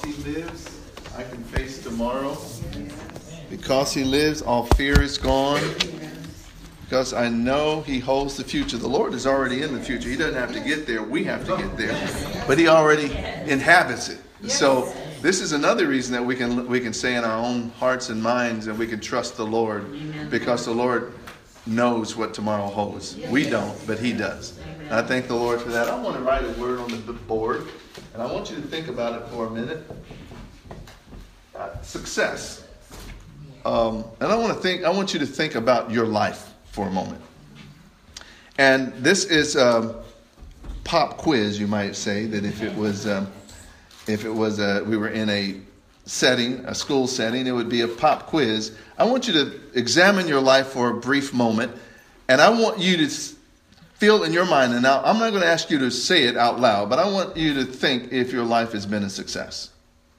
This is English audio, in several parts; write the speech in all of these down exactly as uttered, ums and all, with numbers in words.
he lives, I can face tomorrow. Because he lives, all fear is gone. Because I know he holds the future. The Lord is already in the future. He doesn't have to get there. We have to get there. But he already inhabits it. So this is another reason that we can we can say in our own hearts and minds that we can trust the Lord. Because the Lord knows what tomorrow holds. We don't, but he does. And I thank the Lord for that. I want to write a word on the board. And I want you to think about it for a minute. Uh, success. Um, and I want to think. I want you to think about your life for a moment. And this is a pop quiz, you might say, that if it was, um, if it was, a, we were in a setting, a school setting, it would be a pop quiz. I want you to examine your life for a brief moment, and I want you to feel in your mind, and now I'm not going to ask you to say it out loud, but I want you to think if your life has been a success.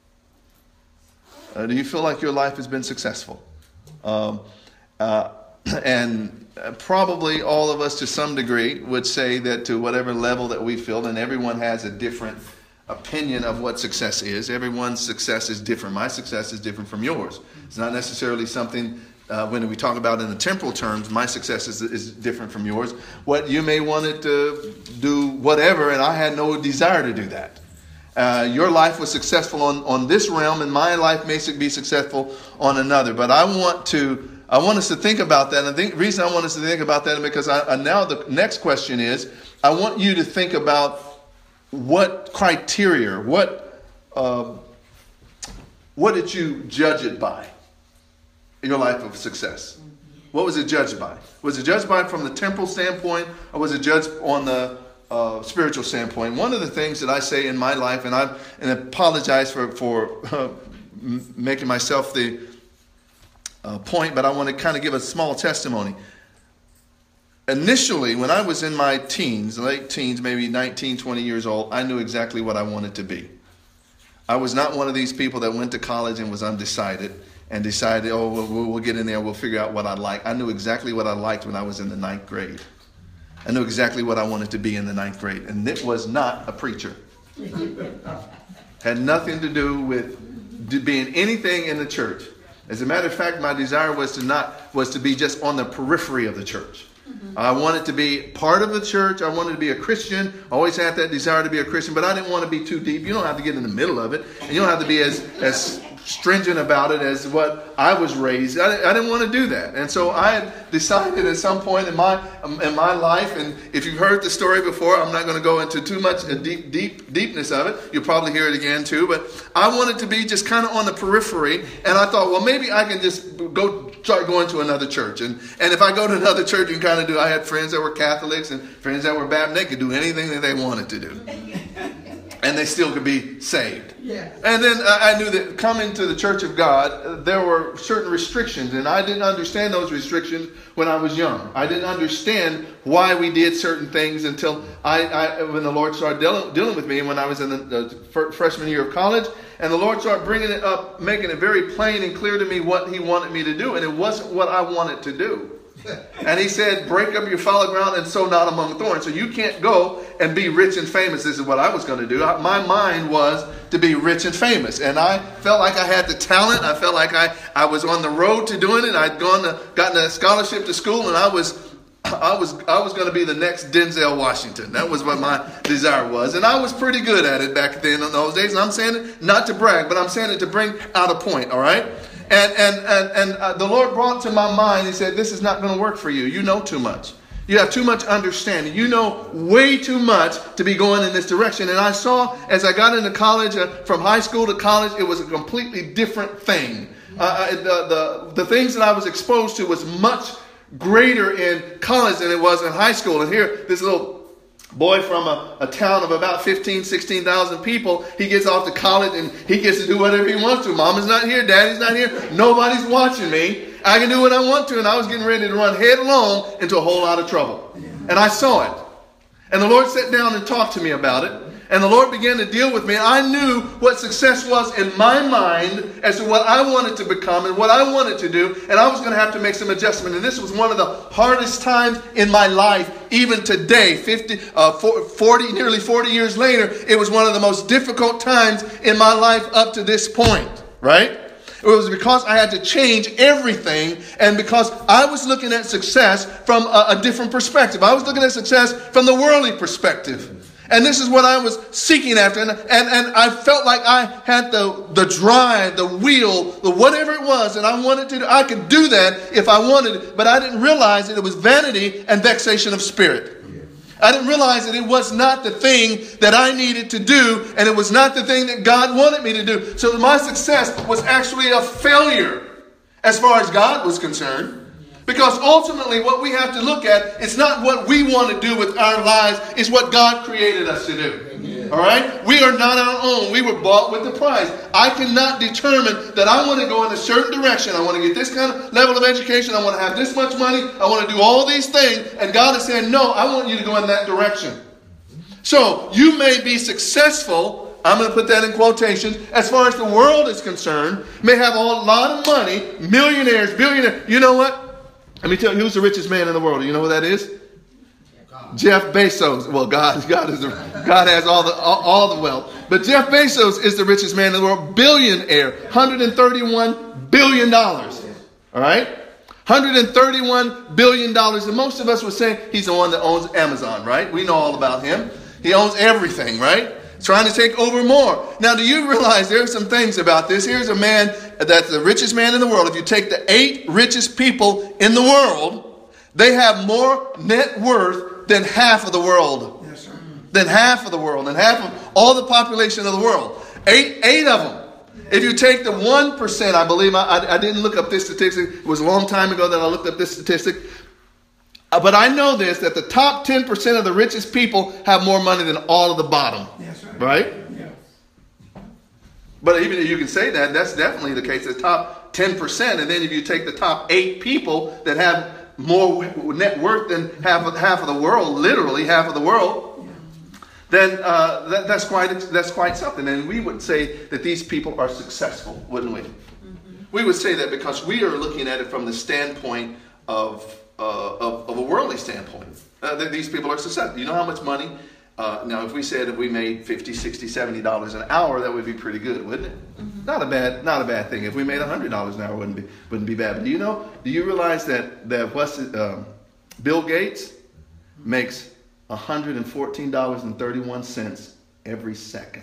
Uh, do you feel like your life has been successful? Um, uh, and probably all of us to some degree would say that to whatever level that we feel, and everyone has a different opinion of what success is. Everyone's success is different. My success is different from yours. It's not necessarily something, uh, when we talk about in the temporal terms, my success is, is different from yours. What you may want it to do whatever, and I had no desire to do that. Uh, your life was successful on, on this realm, and my life may be successful on another. But I want to, I want us to think about that. And the reason I want us to think about that is because I, I, now the next question is, I want you to think about what criteria, what, uh, what did you judge it by? Your life of success. What was it judged by? Was it judged by from the temporal standpoint, or was it judged on the Uh, spiritual standpoint? One of the things that I say in my life, and I and apologize for for uh, m- making myself the uh, point, but I want to kind of give a small testimony. Initially, when I was in my teens, late teens, maybe nineteen, twenty years old, I knew exactly what I wanted to be. I was not one of these people that went to college and was undecided and decided, oh, we'll, we'll get in there, we'll figure out what I like. I knew exactly what I liked when I was in the ninth grade. I knew exactly what I wanted to be in the ninth grade. And it was not a preacher. Had nothing to do with being anything in the church. As a matter of fact, my desire was to not was to be just on the periphery of the church. Mm-hmm. I wanted to be part of the church. I wanted to be a Christian. I always had that desire to be a Christian, but I didn't want to be too deep. You don't have to get in the middle of it. And you don't have to be as as stringent about it as what I was raised. I, I didn't want to do that. And so I had decided at some point in my in my life, and if you've heard the story before, I'm not going to go into too much deep deep deepness of it. You'll probably hear it again too. But I wanted to be just kind of on the periphery, and I thought, well, maybe I can just go start going to another church. And and if I go to another church, you can kind of do. I had friends that were Catholics and friends that were Baptist. They could do anything that they wanted to do. And they still could be saved. Yeah. And then I knew that coming to the Church of God, there were certain restrictions. And I didn't understand those restrictions when I was young. I didn't understand why we did certain things until I, I when the Lord started dealing, dealing with me when I was in the, the freshman year of college. And the Lord started bringing it up, making it very plain and clear to me what he wanted me to do. And it wasn't what I wanted to do. And he said, break up your fallow ground and sow not among thorns. So you can't go and be rich and famous. This is what I was going to do. My mind was to be rich and famous. And I felt like I had the talent. I felt like I, I was on the road to doing it. I'd gone to, gotten a scholarship to school, and I was I was I was going to be the next Denzel Washington. That was what my desire was. And I was pretty good at it back then in those days. And I'm saying it not to brag, but I'm saying it to bring out a point, all right? And and and, and uh, the Lord brought to my mind, he said, this is not going to work for you. You know too much. You have too much understanding. You know way too much to be going in this direction. And I saw, as I got into college, uh, from high school to college, it was a completely different thing. Uh, the, the, the things that I was exposed to was much greater in college than it was in high school. And here, this little boy from a, a town of about fifteen, sixteen thousand people, he gets off to college and he gets to do whatever he wants to. Mama's not here. Daddy's not here. Nobody's watching me. I can do what I want to. And I was getting ready to run headlong into a whole lot of trouble. And I saw it. And the Lord sat down and talked to me about it. And the Lord began to deal with me. I knew what success was in my mind as to what I wanted to become and what I wanted to do. And I was going to have to make some adjustment. And this was one of the hardest times in my life. Even today, fifty, uh, forty, nearly forty years later, it was one of the most difficult times in my life up to this point. Right? It was because I had to change everything, and because I was looking at success from a, a different perspective. I was looking at success from the worldly perspective. And this is what I was seeking after. And, and, and I felt like I had the, the drive, the will, the whatever it was. And I wanted to do. I could do that if I wanted. But I didn't realize that it was vanity and vexation of spirit. I didn't realize that it was not the thing that I needed to do. And it was not the thing that God wanted me to do. So my success was actually a failure as far as God was concerned. Because ultimately what we have to look at is not what we want to do with our lives. It's what God created us to do. Amen. All right? We are not our own. We were bought with the price. I cannot determine that I want to go in a certain direction. I want to get this kind of level of education. I want to have this much money. I want to do all these things. And God is saying, no, I want you to go in that direction. So you may be successful. I'm going to put that in quotations. As far as the world is concerned, may have a lot of money, millionaires, billionaires. You know what? Let me tell you, who's the richest man in the world? You know who that is? God. Jeff Bezos. Well, God, God is the, God has all the all, all the wealth. But Jeff Bezos is the richest man in the world, billionaire, one hundred thirty-one billion dollars. All right, one hundred thirty-one billion dollars, and most of us would say he's the one that owns Amazon, right? We know all about him. He owns everything, right? Trying to take over more. Now, do you realize there are some things about this? Here's a man that's the richest man in the world. If you take the eight richest people in the world, they have more net worth than half of the world. Yes, sir. Than half of the world. Than half of all the population of the world. Eight, eight of them. If you take the one percent, I believe, I, I, I didn't look up this statistic. It was a long time ago that I looked up this statistic. Uh, but I know this, that the top ten percent of the richest people have more money than all of the bottom. Yes, right? Right? Yes. But even if you can say that, that's definitely the case. The top ten percent. And then if you take the top eight people that have more net worth than half of, half of the world, literally half of the world, then uh, that, that's quite that's quite something. And we would say that these people are successful, wouldn't we? Mm-hmm. We would say that because we are looking at it from the standpoint of Uh, of, of a worldly standpoint. Uh, that these people are successful. You know how much money? Uh, now, if we said if we made fifty, sixty, seventy dollars an hour, that would be pretty good, wouldn't it? Mm-hmm. Not a bad, not a bad thing. If we made one hundred dollars an hour, wouldn't be, wouldn't be bad. But do you know? Do you realize that that what's it, um, Bill Gates makes one hundred fourteen dollars and thirty-one cents every second.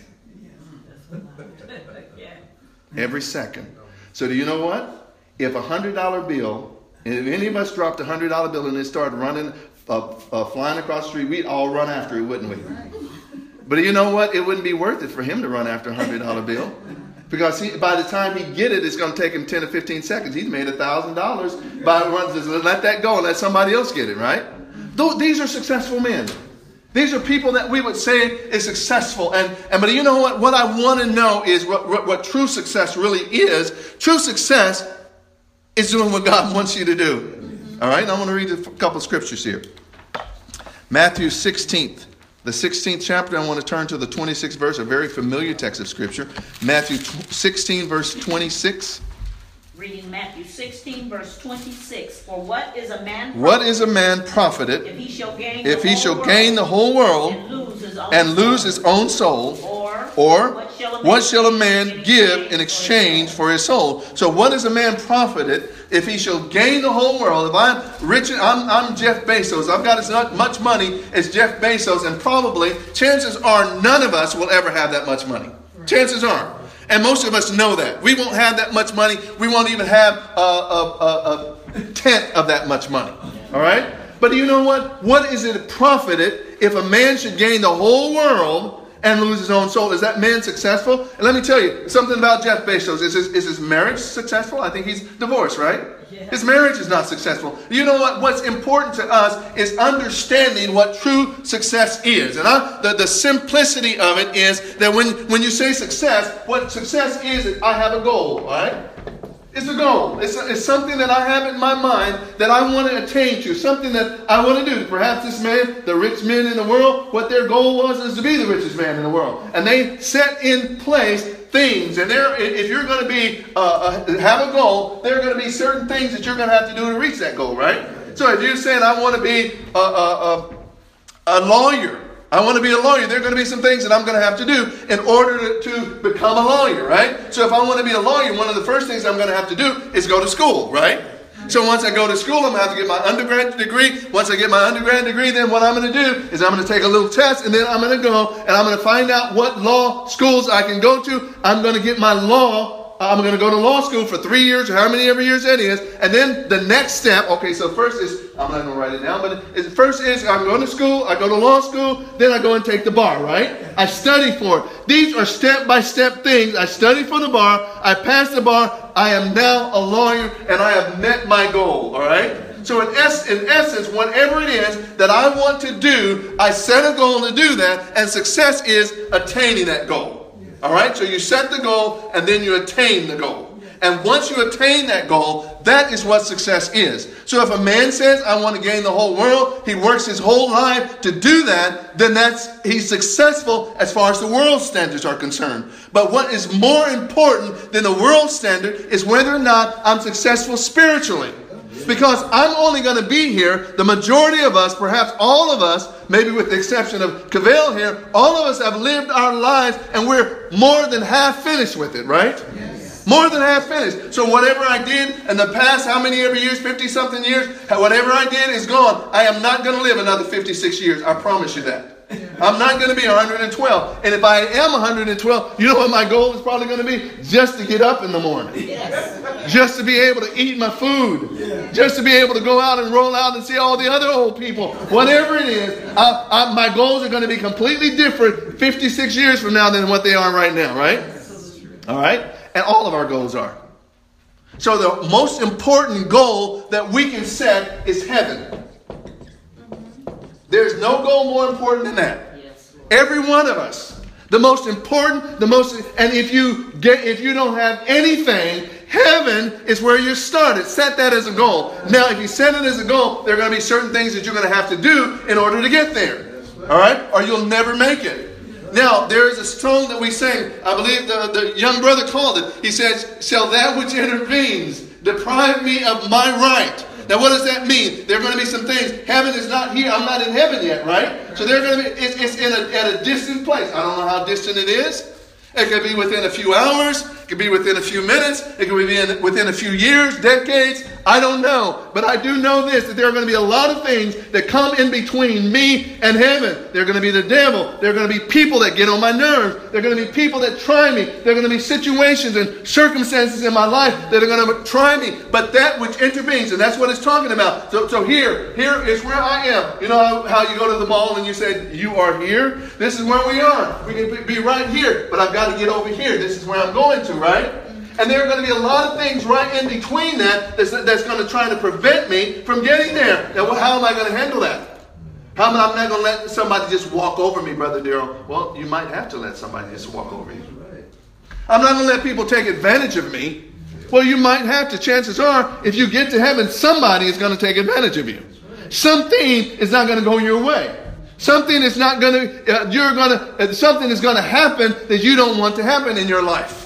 Yeah. Every second. So do you know what? If a hundred dollar bill. And if any of us dropped a one hundred dollar bill and it started running, uh, uh, flying across the street, we'd all run after it, wouldn't we? But you know what? It wouldn't be worth it for him to run after a one hundred dollar bill. Because he, by the time he get it, it's going to take him ten or fifteen seconds. He's made one thousand dollars by runs. Let that go and let somebody else get it, right? These are successful men. These are people that we would say is successful. And, and but you know what? What I want to know is what, what, what true success really is. True success is doing what God wants you to do. All right, I'm going to read a couple of scriptures here. Matthew sixteenth, the sixteenth chapter. I want to turn to the twenty-sixth verse, a very familiar text of scripture. Matthew sixteen, verse twenty-six. Reading Matthew sixteen, verse twenty-six. For what is a man profited, what is a man profited if he shall gain, if the, he whole shall world, gain the whole world and lose his own, and soul? lose his own soul? Or, or what shall a man, what shall a man give in exchange for his soul? So what is a man profited if he shall gain the whole world? If I'm rich, I'm, I'm Jeff Bezos. I've got as much money as Jeff Bezos, and probably, chances are, none of us will ever have that much money. Chances are. And most of us know that. We won't have that much money. We won't even have a, a, a, a tenth of that much money. All right? But do you know what? What is it profited if a man should gain the whole world and lose his own soul? Is that man successful? And let me tell you something about Jeff Bezos. Is his, is his marriage successful? I think he's divorced, right? Yeah. His marriage is not successful. You know what? What's important to us is understanding what true success is. And I, the, the simplicity of it is that when, when you say success, what success is, is I have a goal, all right? It's a goal. It's, a, it's something that I have in my mind that I want to attain to. Something that I want to do. Perhaps this man, the rich men in the world, what their goal was is to be the richest man in the world. And they set in place things. And there, if you're going to be uh, uh, have a goal, there are going to be certain things that you're going to have to do to reach that goal, right? So if you're saying, I want to be a, a, a, a lawyer. I want to be a lawyer. There are going to be some things that I'm going to have to do in order to, to become a lawyer, right? So if I want to be a lawyer, one of the first things I'm going to have to do is go to school, right? So once I go to school, I'm going to have to get my undergrad degree. Once I get my undergrad degree, then what I'm going to do is I'm going to take a little test, and then I'm going to go and I'm going to find out what law schools I can go to. I'm going to get my law. I'm going to go to law school for three years or how many ever years that is. And then the next step, okay, so first is, I'm not going to write it down, but it, first is I'm going to school, I go to law school, then I go and take the bar, right? I study for it. These are step-by-step things. I study for the bar, I pass the bar, I am now a lawyer, and I have met my goal, all right? So in, es- in essence, whatever it is that I want to do, I set a goal to do that, and success is attaining that goal. All right, so you set the goal and then you attain the goal. And once you attain that goal, that is what success is. So if a man says, I want to gain the whole world, he works his whole life to do that, then that's he's successful as far as the world standards are concerned. But what is more important than the world standard is whether or not I'm successful spiritually. Because I'm only going to be here, the majority of us, perhaps all of us, maybe with the exception of Cavell here, all of us have lived our lives and we're more than half finished with it, right? Yes. More than half finished. So whatever I did in the past, how many ever years, fifty-something years, whatever I did is gone. I am not going to live another fifty-six years. I promise you that. I'm not going to be one hundred twelve. And if I am one hundred twelve, you know what my goal is probably going to be? Just to get up in the morning. Yes. Just to be able to eat my food. Yeah. Just to be able to go out and roll out and see all the other old people. Whatever it is, I, I, my goals are going to be completely different fifty-six years from now than what they are right now, right? All right? And all of our goals are. So the most important goal that we can set is heaven. There's no goal more important than that. Yes. Every one of us. The most important, the most, and if you get, if you don't have anything, heaven is where you started. Set that as a goal. Now, if you set it as a goal, there are going to be certain things that you're going to have to do in order to get there. All right? Or you'll never make it. Now, there is a song that we sing. I believe the, the young brother called it. He says, shall that which intervenes deprive me of my right? Now, what does that mean? There are going to be some things. Heaven is not here. I'm not in heaven yet, right? So they're going to be. It's, it's in a, at a distant place. I don't know how distant it is. It could be within a few hours. It could be within a few minutes. It could be in, within a few years, decades. I don't know. But I do know this, that there are going to be a lot of things that come in between me and heaven. There are going to be the devil. There are going to be people that get on my nerves. There are going to be people that try me. There are going to be situations and circumstances in my life that are going to try me. But that which intervenes, and that's what it's talking about. So, so here, here is where I am. You know how, how you go to the mall and you say, you are here? This is where we are. We can be right here, but I've got to get over here. This is where I'm going to, right? And there are going to be a lot of things right in between that that's, that's going to try to prevent me from getting there. Now, how am I going to handle that? How am I not going to let somebody just walk over me, Brother Darrell? Well, you might have to let somebody just walk over you. I'm not going to let people take advantage of me. Well, you might have to. Chances are, if you get to heaven, somebody is going to take advantage of you. Something is not going to go your way. Something is not going to, uh, you're going to, uh, something is going to happen that you don't want to happen in your life.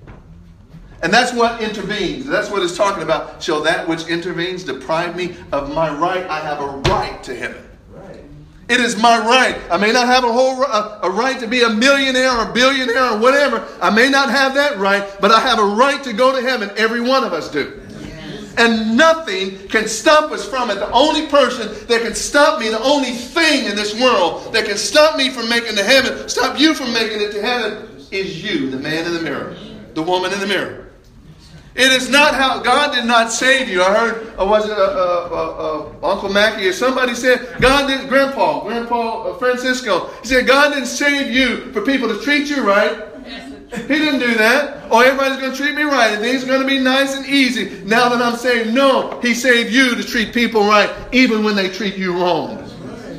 And that's what intervenes. That's what it's talking about. Shall that which intervenes deprive me of my right? I have a right to heaven. Right. It is my right. I may not have a whole a, a right to be a millionaire or billionaire or whatever. I may not have that right, but I have a right to go to heaven. Every one of us do. Yes. And nothing can stop us from it. The only person that can stop me, the only thing in this world that can stop me from making it to heaven, stop you from making it to heaven, is you, the man in the mirror, the woman in the mirror. It is not how God did not save you. I heard, or was it uh, uh, uh, uh, Uncle Mackie or somebody said, God did, Grandpa, Grandpa uh, Francisco, he said, God didn't save you for people to treat you right. He didn't do that. Oh, everybody's going to treat me right and things are going to be nice and easy. Now that I'm saying no, he saved you to treat people right even when they treat you wrong.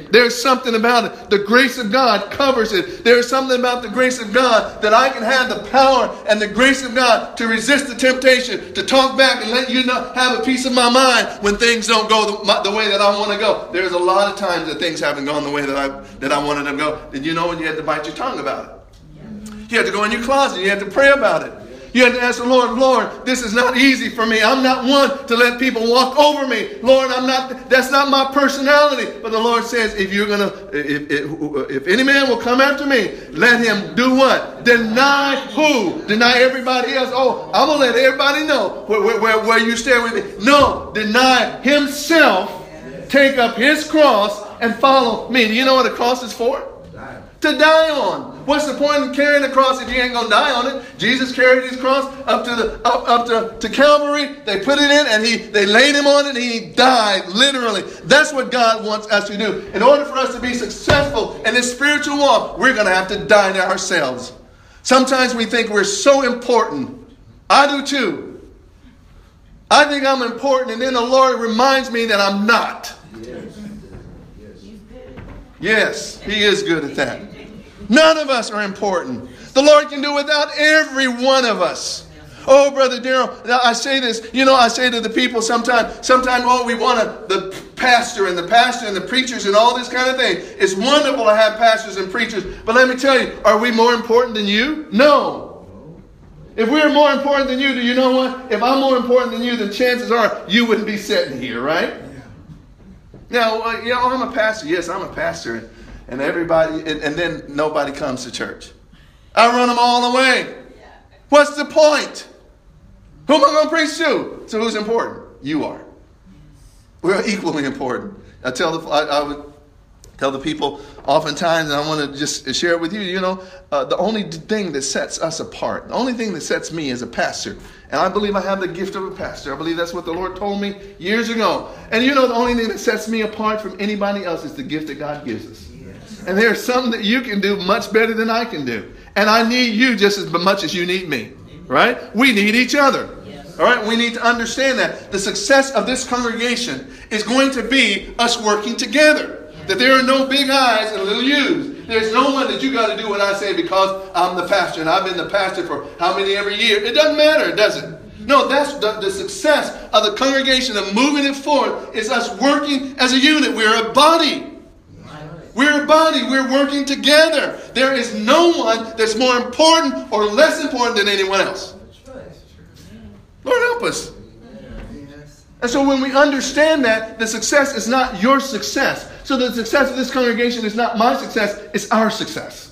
There's something about it. The grace of God covers it. There's something about the grace of God that I can have the power and the grace of God to resist the temptation, to talk back and let you know, have a piece of my mind when things don't go the, my, the way that I want to go. There's a lot of times that things haven't gone the way that I that I wanted them to go. And you know when you had to bite your tongue about it. You had to go in your closet. You had to pray about it. You had to ask the Lord, Lord, this is not easy for me. I'm not one to let people walk over me. Lord, I'm not. That's not my personality. But the Lord says, if you're gonna, if, if, if any man will come after me, let him do what? Deny who? Deny everybody else. Oh, I'm gonna let everybody know where, where, where you stand with me. No, deny himself, take up his cross, and follow me. Do you know what a cross is for? To die on. What's the point of carrying the cross if you ain't gonna die on it? Jesus carried his cross up to the up, up to, to Calvary. They put it in and he they laid him on it and he died, literally. That's what God wants us to do. In order for us to be successful in this spiritual walk, we're gonna have to die to ourselves. Sometimes we think we're so important. I do too. I think I'm important, and then the Lord reminds me that I'm not. Yes, he is good at that. None of us are important. The Lord can do without every one of us. Oh, Brother Darrell, I say this, you know, I say to the people sometimes, sometimes, oh, we want a, the pastor and the pastor and the preachers and all this kind of thing. It's wonderful to have pastors and preachers. But let me tell you, are we more important than you? No. If we're more important than you, do you know what? If I'm more important than you, then chances are you wouldn't be sitting here, right? Now, uh, you know, I'm a pastor. Yes, I'm a pastor. And everybody, and, and then nobody comes to church. I run them all away. What's the point? Who am I going to preach to? So who's important? You are. We're equally important. I tell the, I, I would tell the people oftentimes, and I want to just share it with you, you know, uh, the only thing that sets us apart, the only thing that sets me as a pastor, and I believe I have the gift of a pastor. I believe that's what the Lord told me years ago. And you know, the only thing that sets me apart from anybody else is the gift that God gives us. Yes. And there's something that you can do much better than I can do. And I need you just as much as you need me. Right? We need each other. Yes. All right? We need to understand that the success of this congregation is going to be us working together. Yes. That there are no big I's and little U's. There's no one that you got to do what I say because I'm the pastor and I've been the pastor for how many every year. It doesn't matter, does it? No, that's the, the success of the congregation of moving it forward is us working as a unit. We're a body. We're a body. We're working together. There is no one that's more important or less important than anyone else. Lord, help us. And so when we understand that, the success is not your success. So the success of this congregation is not my success, it's our success.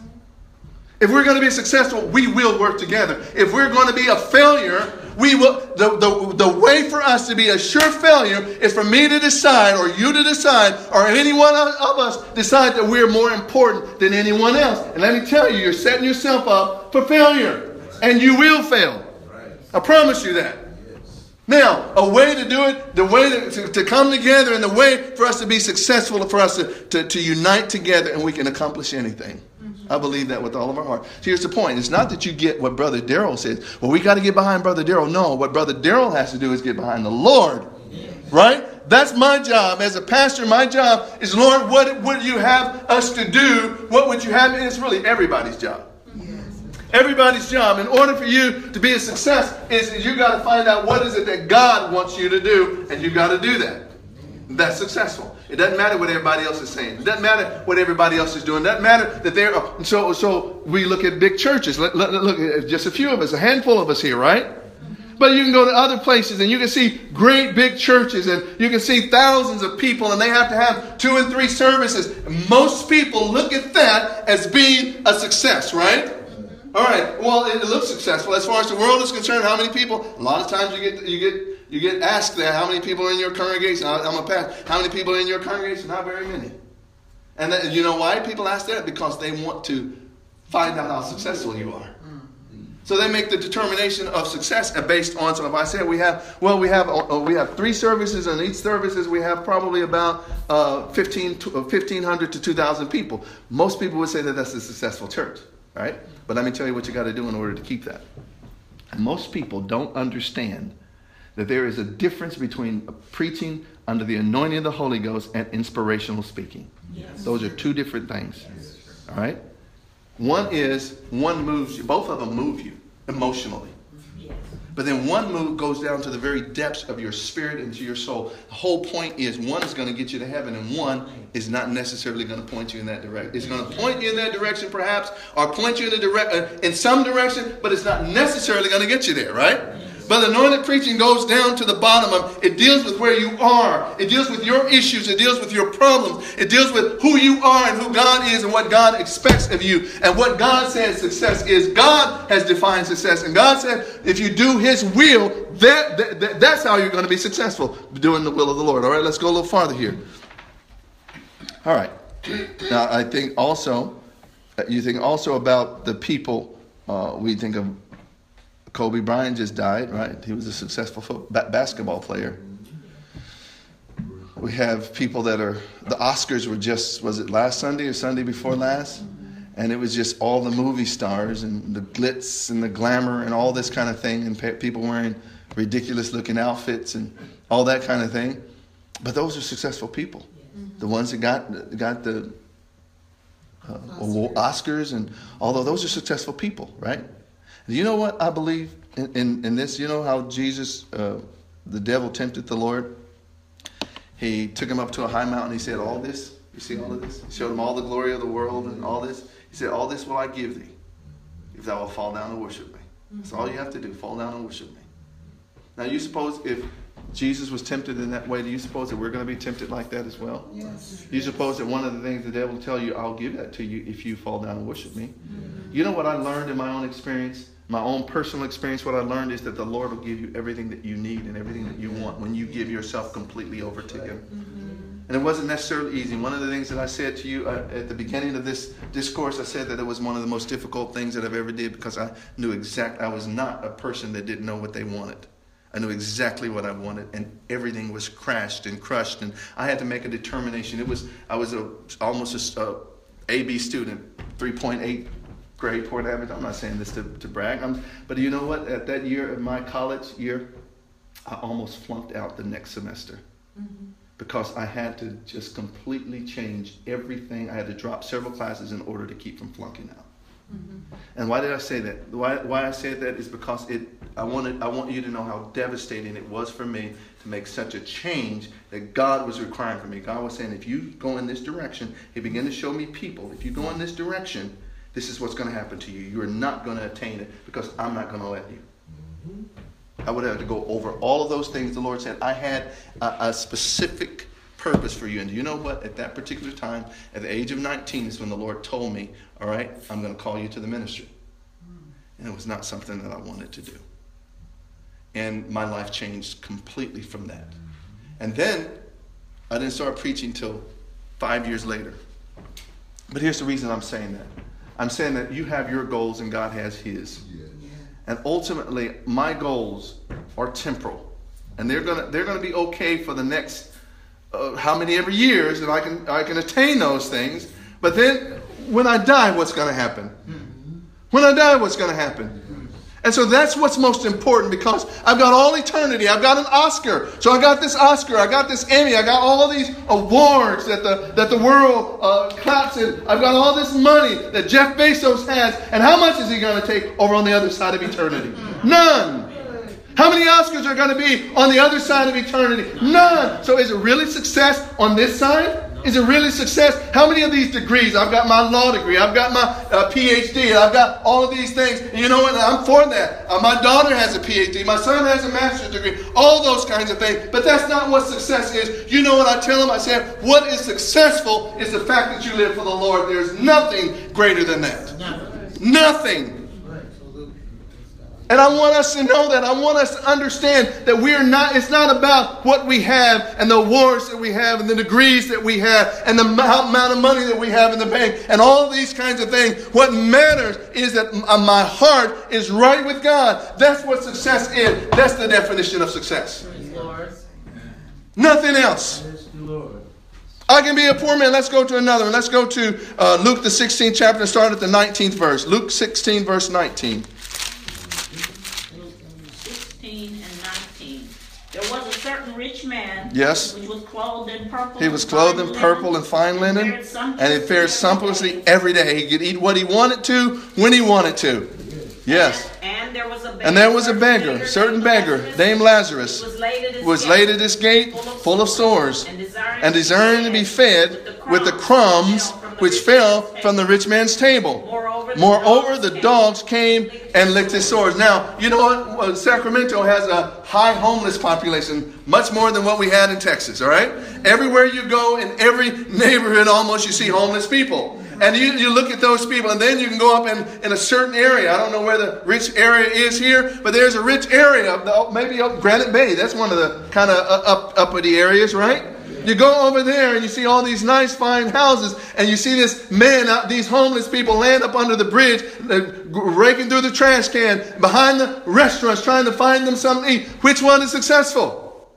If we're going to be successful, we will work together. If we're going to be a failure, we will. The, the, the way for us to be a sure failure is for me to decide, or you to decide, or any one of us decide that we're more important than anyone else. And let me tell you, you're setting yourself up for failure. And you will fail. I promise you that. Now, a way to do it, the way to, to, to come together, and the way for us to be successful, for us to, to, to unite together, and we can accomplish anything. I believe that with all of our heart. Here's the point. It's not that you get what Brother Darrell says. Well, we got to get behind Brother Darrell. No, what Brother Darrell has to do is get behind the Lord. Right? That's my job. As a pastor, my job is, Lord, what would you have us to do? What would you have? And it's really everybody's job. Everybody's job. In order for you to be a success, is you got to find out what is it that God wants you to do, and you got to do that. That's successful. It doesn't matter what everybody else is saying. It doesn't matter what everybody else is doing. It doesn't matter that they're... So so we look at big churches. Let, let, look at just a few of us, a handful of us here, right? But you can go to other places and you can see great big churches and you can see thousands of people and they have to have two and three services. Most people look at that as being a success, right? All right. Well, it looks successful. As far as the world is concerned, how many people? A lot of times you get you get... You get asked that, how many people are in your congregation? I'm a pastor. How many people are in your congregation? Not very many. And that, you know why people ask that? Because they want to find out how successful you are. So they make the determination of success based on, so if I say we have, well, we have uh, we have three services, and each services we have probably about uh, fifteen hundred to two thousand people. Most people would say that that's a successful church, right? But let me tell you what you got to do in order to keep that. And most people don't understand that there is a difference between preaching under the anointing of the Holy Ghost and inspirational speaking. Yes. Those are two different things. All right? One is, one moves you. Both of them move you emotionally. Yes. But then one move goes down to the very depths of your spirit and to your soul. The whole point is one is going to get you to heaven, and one is not necessarily going to point you in that direction. It's going to point you in that direction perhaps, or point you in, a direct, uh, in some direction, but it's not necessarily going to get you there, right? But anointed preaching goes down to the bottom of it. Deals with where you are. It deals with your issues. It deals with your problems. It deals with who you are and who God is and what God expects of you. And what God says success is. God has defined success. And God said if you do His will, that, that, that that's how you're going to be successful. Doing the will of the Lord. All right, let's go a little farther here. All right. Now, I think also, you think also about the people. Uh, we think of Kobe Bryant just died, right? He was a successful football, ba- basketball player. We have people that are, the Oscars were just, was it last Sunday or Sunday before last? And it was just all the movie stars and the glitz and the glamour and all this kind of thing, and pe- people wearing ridiculous looking outfits and all that kind of thing. But those are successful people. The ones that got, got the uh, Oscars, and although those are successful people, right? You know what I believe in, in, in this? You know how Jesus, uh, the devil tempted the Lord? He took him up to a high mountain. He said, all this, you see all of this? He showed him all the glory of the world and all this. He said, all this will I give thee if thou wilt fall down and worship me. That's all you have to do, fall down and worship me. Now you suppose if Jesus was tempted in that way, do you suppose that we're going to be tempted like that as well? Yes. You suppose that one of the things the devil will tell you, I'll give that to you if you fall down and worship me. Mm-hmm. You know what I learned in my own experience? My own personal experience, what I learned is that the Lord will give you everything that you need and everything that you want when you give yourself completely over to Him. Mm-hmm. And it wasn't necessarily easy. One of the things that I said to you uh, at the beginning of this discourse, I said that it was one of the most difficult things that I've ever did because I knew exact. I was not a person that didn't know what they wanted. I knew exactly what I wanted, and everything was crashed and crushed, and I had to make a determination. It was I was a almost a, a A B student, three point eight. Grade point average. I'm not saying this to, to brag. I'm, but you know what? At that year of my college year, I almost flunked out the next semester. Mm-hmm. Because I had to just completely change everything. I had to drop several classes in order to keep from flunking out. Mm-hmm. And why did I say that? Why why I said that is because it. I wanted. I want you to know how devastating it was for me to make such a change that God was requiring from me. God was saying, if you go in this direction, He began to show me people. If you go in this direction, this is what's going to happen to you. You are not going to attain it because I'm not going to let you. Mm-hmm. I would have to go over all of those things. The Lord said, I had a, a specific purpose for you. And do you know what? At that particular time, at the age of nineteen, is when the Lord told me, all right, I'm going to call you to the ministry. And it was not something that I wanted to do. And my life changed completely from that. And then I didn't start preaching till five years later. But here's the reason I'm saying that. I'm saying that you have your goals and God has His. Yeah. And ultimately, my goals are temporal. And they're gonna they're gonna be okay for the next uh, how many ever years, and I can I can attain those things. But then when I die, what's gonna happen? Mm-hmm. When I die, what's gonna happen? Mm-hmm. And so that's what's most important, because I've got all eternity. I've got an Oscar. So I got this Oscar. I got this Emmy. I got all of these awards that the that the world uh, claps in. I've got all this money that Jeff Bezos has. And how much is he going to take over on the other side of eternity? None. How many Oscars are going to be on the other side of eternity? None. So is it really success on this side? Is it really success? How many of these degrees? I've got my law degree. I've got my uh, P H D. I've got all of these things. And you know what? I'm for that. Uh, my daughter has a P H D. My son has a master's degree. All those kinds of things. But that's not what success is. You know what I tell them? I say, what is successful is the fact that you live for the Lord. There's nothing greater than that. Nothing. Nothing. And I want us to know that. I want us to understand that we are not, it's not about what we have and the awards that we have and the degrees that we have and the amount of money that we have in the bank and all these kinds of things. What matters is that my heart is right with God. That's what success is. That's the definition of success. Nothing else. I can be a poor man. Let's go to another one. Let's go to uh, Luke the sixteenth chapter and start at the nineteenth verse. Luke sixteen verse nineteen. And nineteen. There was a certain rich man, Yes. which was clothed in purple. He was clothed in purple and fine linen, and he fared sumptuously every day. He could eat what he wanted to, when he wanted to. Yes. And there was a beggar, And there was a beggar, certain beggar, named Lazarus, was laid at his gate, full of sores, and desiring to be fed with the crumbs which fell from the rich man's table. Moreover, the dogs came and licked his sores. Now, you know what? Well, Sacramento has a high homeless population, much more than what we had in Texas, all right? Everywhere you go, in every neighborhood almost, you see homeless people. And you, you look at those people, and then you can go up in, in a certain area. I don't know where the rich area is here, but there's a rich area, maybe up Granite Bay. That's one of the kind of up, uppity areas, right? You go over there and you see all these nice, fine houses, and you see this man, out, these homeless people laying up under the bridge, raking through the trash can, behind the restaurants, trying to find them something to eat. Which one is successful?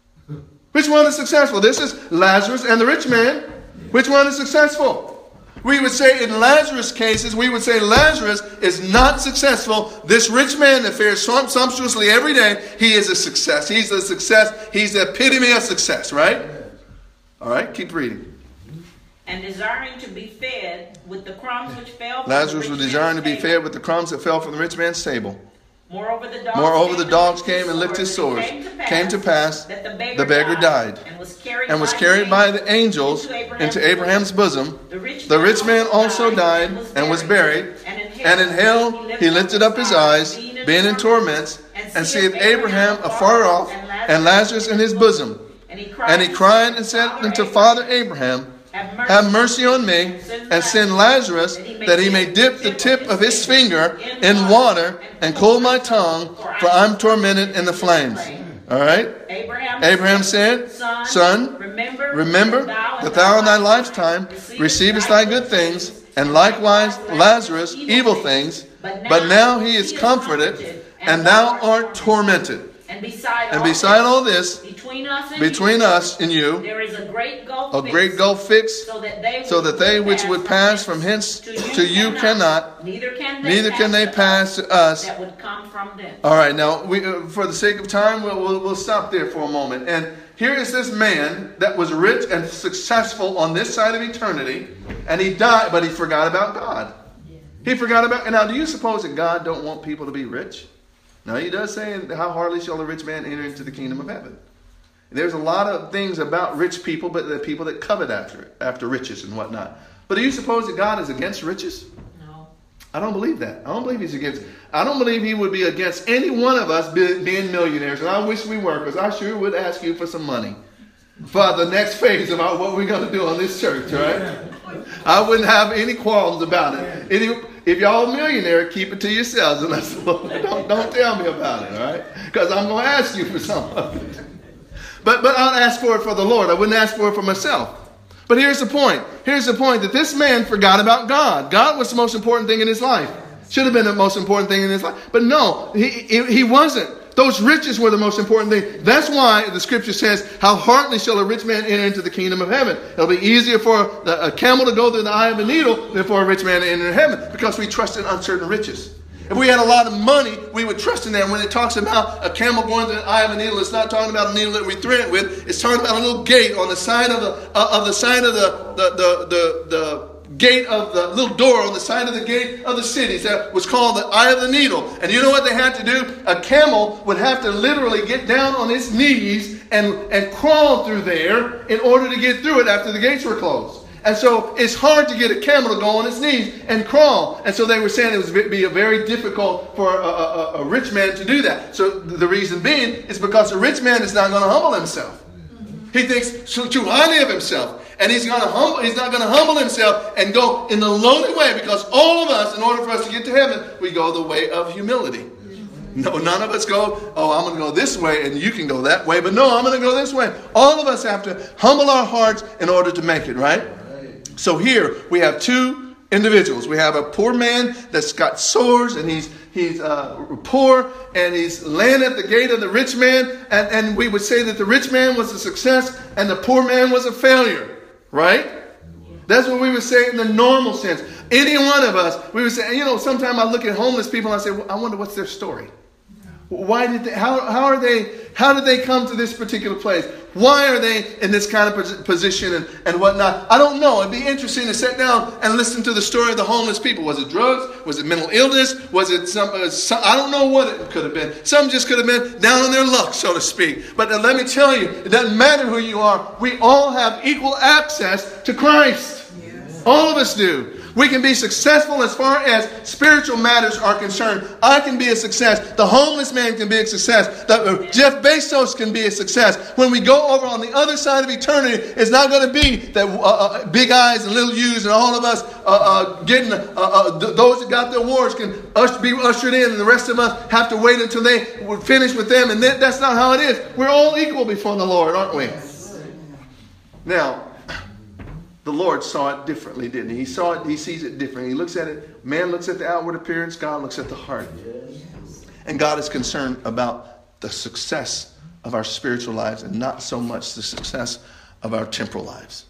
Which one is successful? This is Lazarus and the rich man. Which one is successful? We would say in Lazarus' cases, we would say Lazarus is not successful. This rich man that fares sumptuously every day, he is a success. He's a success. He's the epitome of success, right? All right, keep reading. And desiring to be fed with the crumbs which fell from Lazarus the was rich desiring to man's be table. fed with the crumbs that fell from the rich man's table. Moreover, the dogs, Moreover, came, the dogs and came and licked his sores. Came to pass, Came to pass that the beggar, the beggar died, and was carried, and was by, carried the by the angels into Abraham's bosom. The rich, the rich man also died and was buried. And in hell, and in hell he lifted up his eyes, being in torments, and seeth Abraham afar off, and Lazarus in his bosom. And he cried, and, he cried and said unto Father Abraham, have mercy on me, and send Lazarus, that he may dip the tip of his finger in water and cool my tongue, for I'm tormented in the flames. All right? Abraham said, Son, remember that thou in thy lifetime receivest thy good things, and likewise Lazarus evil things, but now he is comforted, and thou art tormented. And beside, and all, beside this, all this, between us and between you, us and you, there is a great gulf a fixed, great gulf fixed, so that they, so that they which would pass from hence to you, to you cannot, cannot, neither can they, neither pass, can they to pass to us. That would come from them. All right, now we, uh, for the sake of time, we'll, we'll, we'll stop there for a moment. And here is this man that was rich and successful on this side of eternity, and he died, but he forgot about God. Yeah. He forgot about. And now, do you suppose that God don't want people to be rich? Now, he does say, how hardly shall a rich man enter into the kingdom of heaven. There's a lot of things about rich people, but the people that covet after it, after riches and whatnot. But do you suppose that God is against riches? No. I don't believe that. I don't believe he's against. I don't believe he would be against any one of us being millionaires. And I wish we were, because I sure would ask you for some money for the next phase about what we're going to do on this church, right? I wouldn't have any qualms about it. Any, if y'all a millionaire, keep it to yourselves. And that's, don't, don't tell me about it, all right? Because I'm going to ask you for some of it. But, but I'll ask for it for the Lord. I wouldn't ask for it for myself. But here's the point. Here's the point that this man forgot about God. God was the most important thing in his life. Should have been the most important thing in his life. But no, he, he, he wasn't. Those riches were the most important thing. That's why the scripture says, how hardly shall a rich man enter into the kingdom of heaven. It'll be easier for a camel to go through the eye of a needle than for a rich man to enter heaven, because we trust in uncertain riches. If we had a lot of money, we would trust in that. When it talks about a camel going through the eye of a needle, it's not talking about a needle that we thread with. It's talking about a little gate on the side of the uh, of the side of the the the the, the gate of the little door on the side of the gate of the cities that was called the eye of the needle. And you know what they had to do? A camel would have to literally get down on its knees and, and crawl through there in order to get through it after the gates were closed. And so it's hard to get a camel to go on its knees and crawl. And so they were saying it would be very difficult for a, a, a rich man to do that. So the reason being is because a rich man is not going to humble himself. He thinks too highly of himself. And he's going to humble, he's not going to humble himself and go in the lowly way, because all of us, in order for us to get to heaven, we go the way of humility. No, none of us go, oh, I'm going to go this way and you can go that way. But no, I'm going to go this way. All of us have to humble our hearts in order to make it, right? So here we have two individuals. We have a poor man that's got sores, and he's he's uh, poor, and he's laying at the gate of the rich man. And, and we would say that the rich man was a success and the poor man was a failure, right? That's what we would say in the normal sense. Any one of us, we would say, you know, sometimes I look at homeless people and I say, well, I wonder what's their story. Why did they, how, how are they, how did they come to this particular place? Why are they in this kind of position and, and whatnot? I don't know. It'd be interesting to sit down and listen to the story of the homeless people. Was it drugs? Was it mental illness? Was it some, uh, some I don't know what it could have been. Some just could have been down on their luck, so to speak. But uh, let me tell you, it doesn't matter who you are. We all have equal access to Christ. Yes. All of us do. We can be successful as far as spiritual matters are concerned. I can be a success. The homeless man can be a success. The, uh, Jeff Bezos can be a success. When we go over on the other side of eternity, it's not going to be that uh, uh, big eyes and little U's and all of us uh, uh, getting, uh, uh, th- those that got the awards can usher, be ushered in, and the rest of us have to wait until they finish with them. And then, that's not how it is. We're all equal before the Lord, aren't we? Now, the Lord saw it differently, didn't he? He saw it, he sees it differently. He looks at it, man looks at the outward appearance, God looks at the heart. And God is concerned about the success of our spiritual lives and not so much the success of our temporal lives.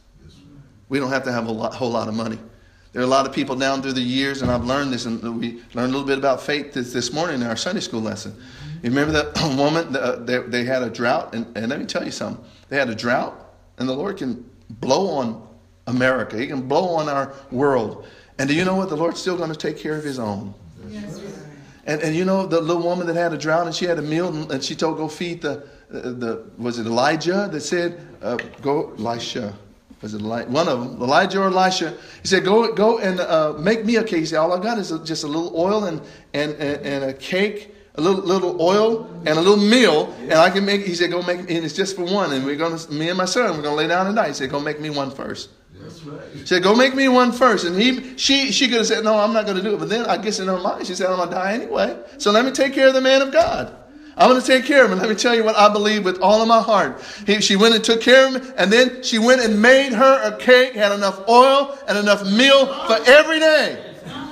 We don't have to have a lot, whole lot of money. There are a lot of people down through the years, and I've learned this, and we learned a little bit about faith this, this morning in our Sunday school lesson. You remember that woman, uh, they, they had a drought, and, and let me tell you something. They had a drought, and the Lord can blow on America. He can blow on our world. And do you know what? The Lord's still going to take care of his own. Yes. And and you know the little woman that had a drought and she had a meal and she told go feed the, uh, the was it Elijah that said, uh, go, Elisha. Was it Eli- one of them, Elijah or Elisha? He said, go go and uh, make me a cake. He said, all I got is a, just a little oil and, and, and, and a cake, a little little oil and a little meal, and I can make. He said, go make, and it's just for one. And we're gonna, me and my son, we're gonna lay down tonight. He said, go make me one first. That's right. She said, go make me one first. And he, she, she could have said, no, I'm not going to do it. But then I guess in her mind, she said, I'm going to die anyway. So let me take care of the man of God. I'm going to take care of him. And let me tell you what I believe with all of my heart. He, she went and took care of him. And then she went and made her a cake, had enough oil and enough meal for every day.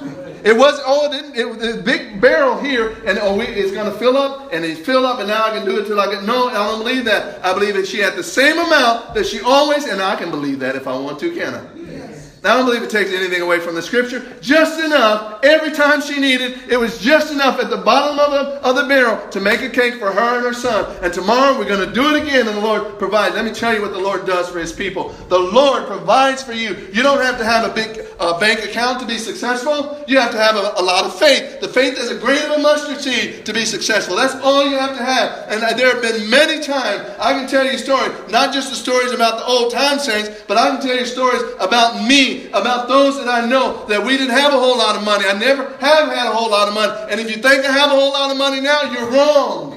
It was, oh, it didn't, it was a big barrel here, and oh, we, it's going to fill up, and it's filled up, and now I can do it till I get, no, I don't believe that. I believe that she had the same amount that she always, and I can believe that if I want to, can I? Yes. I don't believe it takes anything away from the scripture. Just enough, every time she needed, it was just enough at the bottom of the, of the barrel to make a cake for her and her son. And tomorrow we're going to do it again, and the Lord provides. Let me tell you what the Lord does for his people. The Lord provides for you. You don't have to have a big uh, bank account to be successful. You have to have a, a lot of faith. The faith is a grain of a mustard seed to be successful. That's all you have to have. And uh, there have been many times, I can tell you a story, not just the stories about the old time saints, but I can tell you stories about me, about those that I know, that we didn't have a whole lot of money. I never have had a whole lot of money. And if you think I have a whole lot of money now, you're wrong.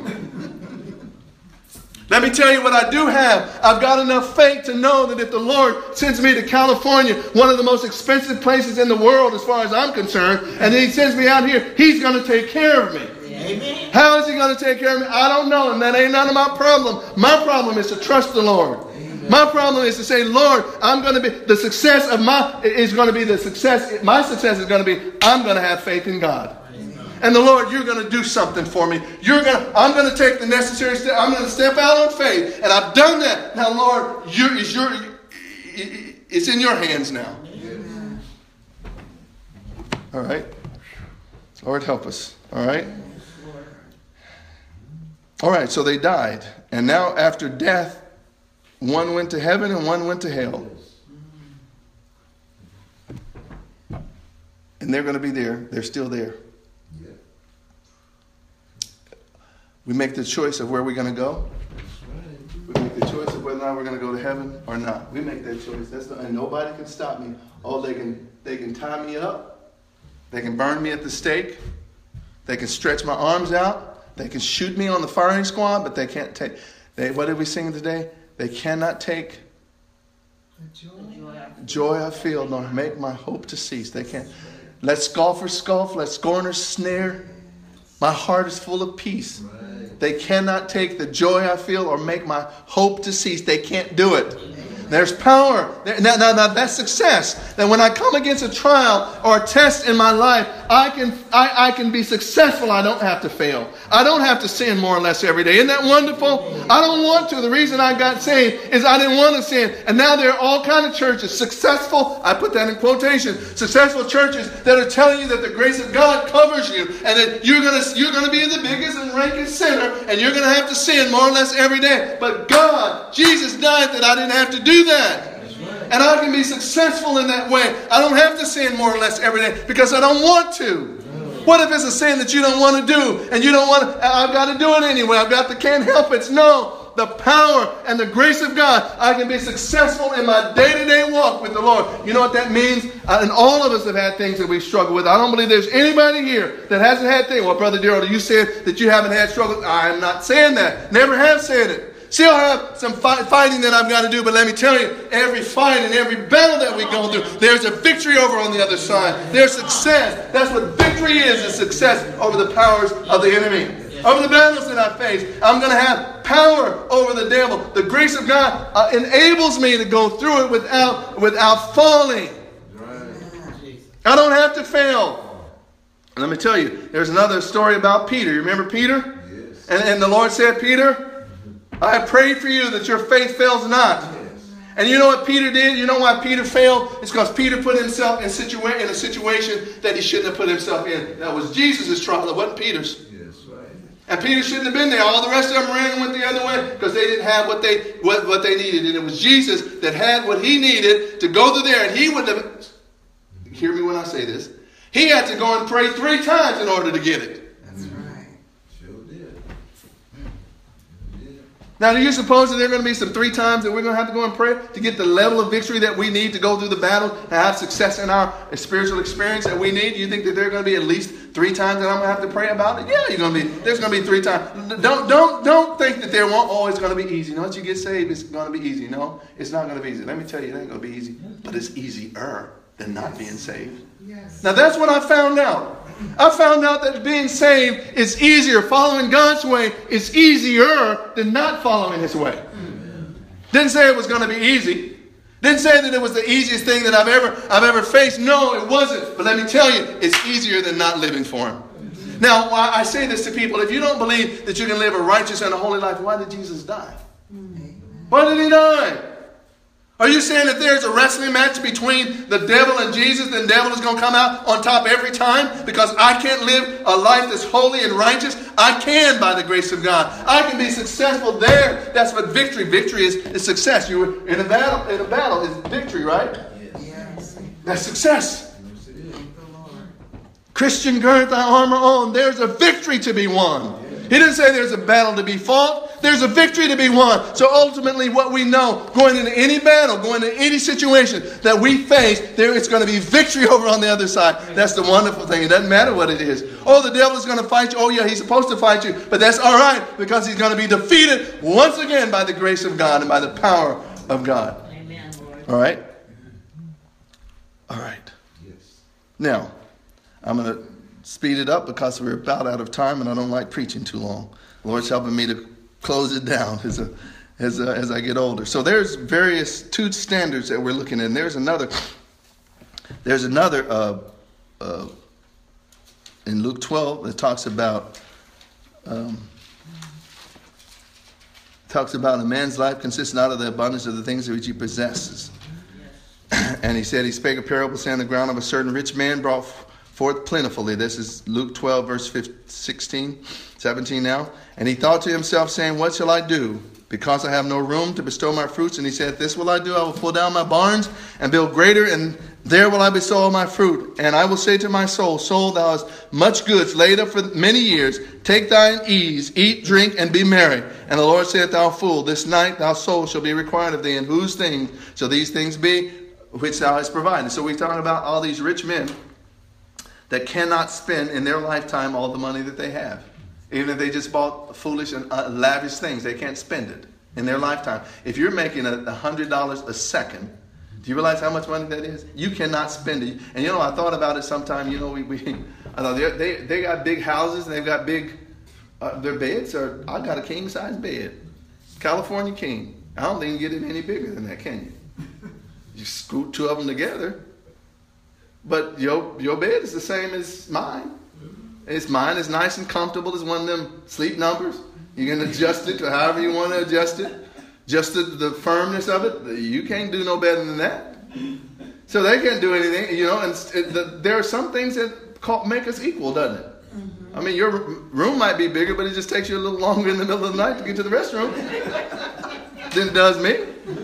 Let me tell you what I do have. I've got enough faith to know that if the Lord sends me to California, one of the most expensive places in the world as far as I'm concerned, and then he sends me out here, he's going to take care of me. Amen. How is he going to take care of me? I don't know, and that ain't none of my problem. My problem is to trust the Lord. Amen. My problem is to say, Lord, I'm going to be, the success of my, is going to be the success, my success is going to be, I'm going to have faith in God. And the Lord, you're going to do something for me. You're going to, I'm going to take the necessary step. I'm going to step out on faith. And I've done that. Now, Lord, you, it's, your, it's in your hands now. Amen. All right. Lord, help us. All right. All right. So they died. And now after death, one went to heaven and one went to hell. And they're going to be there. They're still there. We make the choice of where we're going to go. We make the choice of whether or not we're going to go to heaven or not. We make that choice. That's the, and nobody can stop me. Oh, they can they can tie me up. They can burn me at the stake. They can stretch my arms out. They can shoot me on the firing squad, but they can't take. They, what did we sing today? They cannot take the joy, joy I feel, nor make my hope to cease. They can't. Let scoffers scoff. Let scorners snare. My heart is full of peace. Right. They cannot take the joy I feel or make my hope to cease. They can't do it. There's power. Now, now, now that's success. That when I come against a trial or a test in my life, I can I, I can be successful. I don't have to fail. I don't have to sin more or less every day. Isn't that wonderful? I don't want to. The reason I got saved is I didn't want to sin. And now there are all kinds of churches, successful, I put that in quotation, successful churches that are telling you that the grace of God covers you and that you're going to you're going to be the biggest and rankest sinner and you're going to have to sin more or less every day. But God, Jesus died that I didn't have to do that. And I can be successful in that way. I don't have to sin more or less every day because I don't want to. What if it's a sin that you don't want to do and you don't want to, I've got to do it anyway. I've got to, can't help it. No, the power and the grace of God, I can be successful in my day-to-day walk with the Lord. You know what that means? Uh, and all of us have had things that we struggle with. I don't believe there's anybody here that hasn't had things. Well, Brother Darrell, you said that you haven't had struggles. I'm not saying that. Never have said it. Still have some fight, fighting that I've got to do, but let me tell you, every fight and every battle that we go through, there's a victory over on the other side. There's success. That's what victory is, is success over the powers of the enemy. Over the battles that I face, I'm going to have power over the devil. The grace of God uh, enables me to go through it without, without falling. I don't have to fail. And let me tell you, there's another story about Peter. You remember Peter? Yes. And, and the Lord said, Peter, I have prayed for you that your faith fails not. Yes. And you know what Peter did? You know why Peter failed? It's because Peter put himself in, situa- in a situation that he shouldn't have put himself in. That was Jesus' trial. It wasn't Peter's. Yes, right. And Peter shouldn't have been there. All the rest of them ran and went the other way because they didn't have what they what, what they needed. And it was Jesus that had what he needed to go through there. And he would have, hear me when I say this, he had to go and pray three times in order to get it. Now, do you suppose that there are going to be some three times that we're going to have to go and pray to get the level of victory that we need to go through the battle and have success in our spiritual experience that we need? Do you think that there are going to be at least three times that I'm going to have to pray about it? Yeah, you're going to be. There's going to be three times. Don't don't don't think that there won't always going to be easy. Once you get saved, it's going to be easy. No, it's not going to be easy. Let me tell you, it ain't going to be easy, but it's easier than not being saved. Yes. Now, that's what I found out. I found out that being saved is easier. Following God's way is easier than not following His way. Amen. Didn't say it was going to be easy. Didn't say that it was the easiest thing that I've ever I've ever faced. No, it wasn't. But let me tell you, it's easier than not living for Him. Now, I say this to people. If you don't believe that you can live a righteous and a holy life, why did Jesus die? Why did He die? Are you saying that there's a wrestling match between the devil and Jesus, then the devil is going to come out on top every time because I can't live a life that's holy and righteous? I can by the grace of God. I can be successful there. That's what victory. Victory is, is success. You were in a battle. In a battle is victory, right? Yes. That's success. Christian, gird thy armor on. There's a victory to be won. He didn't say there's a battle to be fought. There's a victory to be won. So ultimately what we know, going into any battle, going into any situation that we face, there it's going to be victory over on the other side. That's the wonderful thing. It doesn't matter what it is. Oh, the devil is going to fight you. Oh, yeah, he's supposed to fight you. But that's all right because he's going to be defeated once again by the grace of God and by the power of God. Amen, Lord. All right? All right. Yes. Now, I'm going to speed it up because we're about out of time and I don't like preaching too long. The Lord's helping me to close it down as a, as a, as I get older. So there's various two standards that we're looking at. And there's another. There's another uh, uh, in Luke twelve that talks about um, talks about a man's life consists not of the abundance of the things which he possesses. And he said he spake a parable saying the ground of a certain rich man brought forth plentifully. This is Luke twelve, verse sixteen, seventeen now. And he thought to himself, saying, what shall I do? Because I have no room to bestow my fruits. And he said, this will I do. I will pull down my barns and build greater, and there will I bestow all my fruit. And I will say to my soul, soul, thou hast much goods laid up for many years. Take thine ease, eat, drink, and be merry. And the Lord saith, thou fool, this night thou soul shall be required of thee. And whose things shall these things be which thou hast provided? So we're talking about all these rich men that cannot spend in their lifetime all the money that they have. Even if they just bought foolish and uh, lavish things, they can't spend it in their lifetime. If you're making a, a hundred dollars a second, do you realize how much money that is? You cannot spend it. And you know, I thought about it sometime. You know, we, we I thought they they got big houses and they've got big uh, their beds are. I got a king size bed, California king. I don't think you can get it any bigger than that, can you? You scoot two of them together. But your your bed is the same as mine. It's mine is nice and comfortable as one of them sleep numbers. You can adjust it to however you want to adjust it. Just the, the firmness of it. You can't do no better than that. So they can't do anything, you know. And it, the, there are some things that call, make us equal, doesn't it? Mm-hmm. I mean, your room might be bigger, but it just takes you a little longer in the middle of the night to get to the restroom than it does me.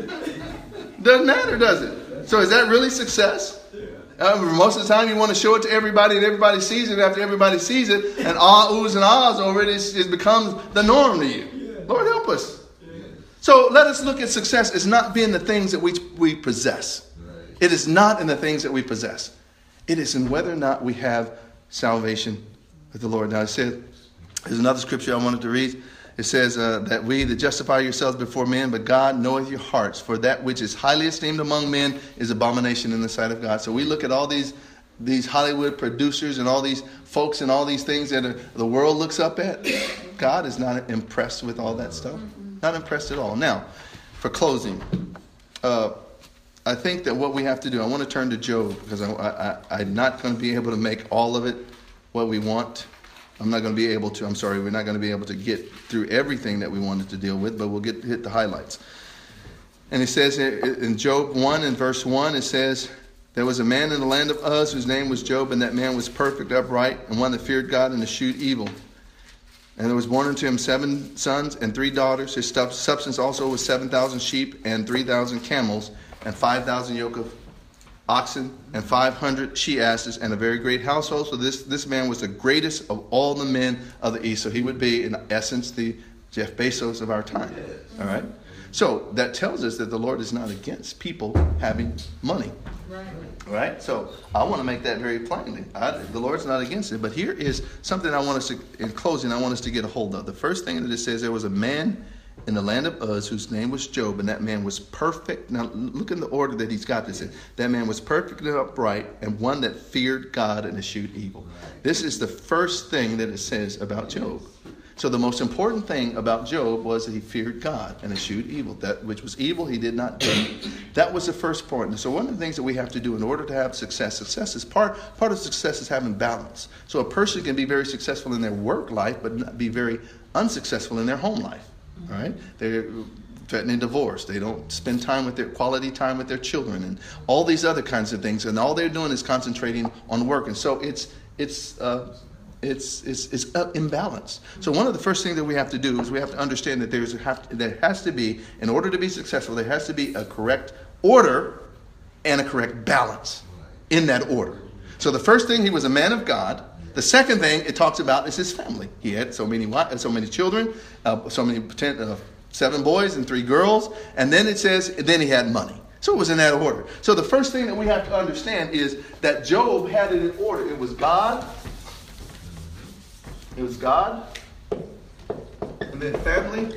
Doesn't matter, does it? So is that really success? Uh, most of the time you want to show it to everybody and everybody sees it. After everybody sees it and ah, oohs and ahs over it, it becomes the norm to you. Yeah. Lord help us. Yeah. So let us look at success as not being the things that we, we possess. Right. It is not in the things that we possess. It is in whether or not we have salvation with the Lord. Now I said, there's another scripture I wanted to read. It says uh, that we that justify yourselves before men, but God knoweth your hearts. For that which is highly esteemed among men is abomination in the sight of God. So we look at all these these Hollywood producers and all these folks and all these things that are, the world looks up at. God is not impressed with all that stuff. Not impressed at all. Now, for closing, uh, I think that what we have to do, I want to turn to Job because I, I, I'm not going to be able to make all of it what we want. I'm not going to be able to, I'm sorry, we're not going to be able to get through everything that we wanted to deal with, but we'll get hit the highlights. And it says in Job one and verse one, it says, there was a man in the land of Uz whose name was Job, and that man was perfect, upright, and one that feared God and eschewed evil. And there was born unto him seven sons and three daughters. His substance also was seven thousand sheep and three thousand camels and five thousand yoke of oxen and five hundred she-asses and a very great household. So this, this man was the greatest of all the men of the East. So he would be, in essence, the Jeff Bezos of our time. All right? So that tells us that the Lord is not against people having money. Right. All right? So I want to make that very plainly. I, the Lord's not against it. But here is something I want us to, in closing, I want us to get a hold of. The first thing that it says, there was a man in the land of Uz whose name was Job, and that man was perfect. Now look in the order that he's got this in. That man was perfect and upright, and one that feared God and eschewed evil. This is the first thing that it says about Job. So the most important thing about Job was that he feared God and eschewed evil. That which was evil he did not do. That was the first point. And so one of the things that we have to do in order to have success, success is part, part of success is having balance. So a person can be very successful in their work life, but not be very unsuccessful in their home life. All right, they're threatening divorce. They don't spend time with their quality time with their children, and all these other kinds of things. And all they're doing is concentrating on work. And so it's it's uh, it's it's it's imbalanced. So one of the first things that we have to do is we have to understand that there's have to, there has to be, in order to be successful, there has to be a correct order and a correct balance in that order. So the first thing, he was a man of God. The second thing it talks about is his family. He had so many so many children, uh, so many uh, seven boys and three girls, and then it says then he had money. So it was in that order. So the first thing that we have to understand is that Job had it in order. It was God, it was God, and then family,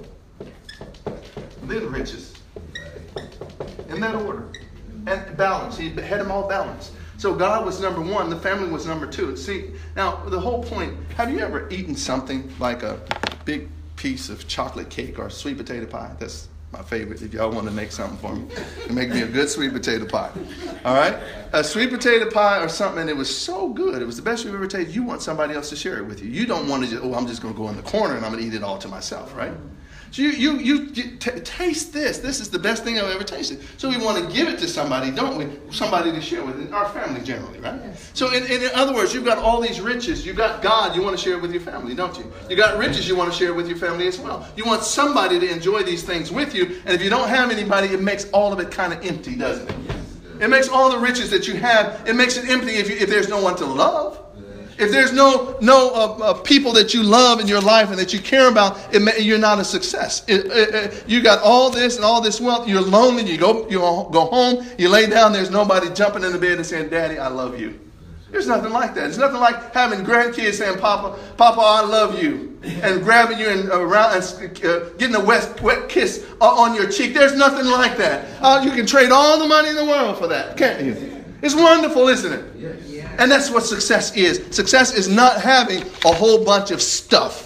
and then riches. In that order, and balance. He had them all balanced. So God was number one, the family was number two. See, now the whole point, have you ever eaten something like a big piece of chocolate cake or sweet potato pie? That's my favorite. If y'all want to make something for me, make me a good sweet potato pie. All right? A sweet potato pie or something, and it was so good. It was the best you've ever tasted. You want somebody else to share it with you. You don't want to just, oh, I'm just going to go in the corner and I'm going to eat it all to myself, right? So you, you, you, you t- taste this. This is the best thing I've ever tasted. So we want to give it to somebody, don't we? Somebody to share with, our family generally, right? Yes. So in, in other words, you've got all these riches. You've got God, you want to share it with your family, don't you? You got riches, you want to share it with your family as well. You want somebody to enjoy these things with you. And if you don't have anybody, it makes all of it kind of empty, doesn't it? It makes all the riches that you have, it makes it empty if, you, if there's no one to love. If there's no no uh, uh, people that you love in your life and that you care about, it may, you're not a success. It, it, it, you got all this and all this wealth. You're lonely. You go you go home. You lay down. There's nobody jumping in the bed and saying, "Daddy, I love you." There's nothing like that. It's nothing like having grandkids saying, "Papa, Papa, I love you," and grabbing you and around and uh, getting a wet wet kiss on your cheek. There's nothing like that. Uh, you can trade all the money in the world for that, can't you? It's wonderful, isn't it? Yes. And that's what success is. Success is not having a whole bunch of stuff.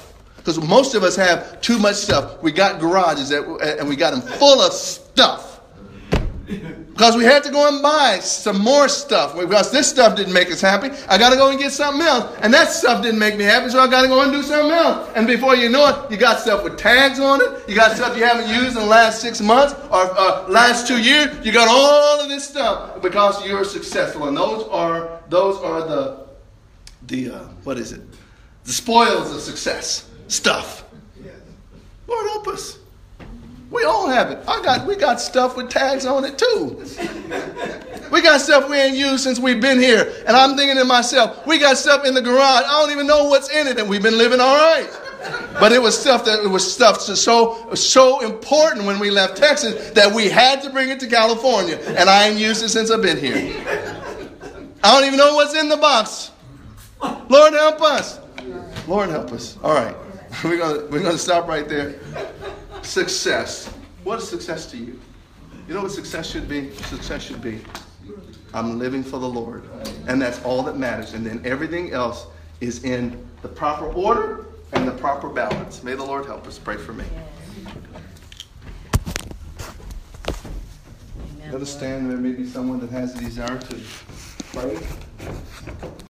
Because most of us have too much stuff. We got garages that, and we got them full of stuff. Because we had to go and buy some more stuff. Because this stuff didn't make us happy. I got to go and get something else. And that stuff didn't make me happy, so I got to go and do something else. And before you know it, you got stuff with tags on it. You got stuff you haven't used in the last six months or uh, last two years. You got all of this stuff because you're successful. And those are those are the the uh, what is it? The spoils of success stuff. Lord help us. We all have it. I got we got stuff with tags on it too. We got stuff we ain't used since we've been here. And I'm thinking to myself, we got stuff in the garage. I don't even know what's in it, and we've been living all right. But it was stuff that it was stuff so so important when we left Texas that we had to bring it to California. And I ain't used it since I've been here. I don't even know what's in the box. Lord help us. Lord help us. All right. We're gonna we're gonna stop right there. Success. What is success to you? You know what success should be? Success should be, I'm living for the Lord. And that's all that matters. And then everything else is in the proper order and the proper balance. May the Lord help us. Pray for me. Let us stand. There may be someone that has a desire to pray.